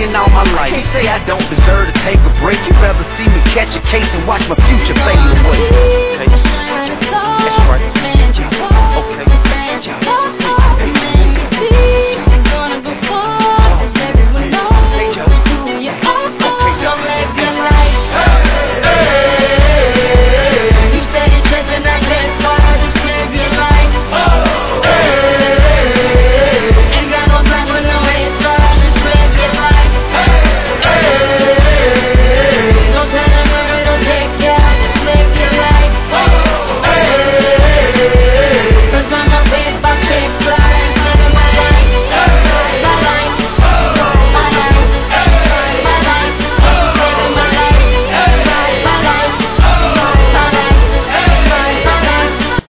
working all my life. Can't say I don't deserve to take a break. You'd rather see me catch a case and watch my future fade away.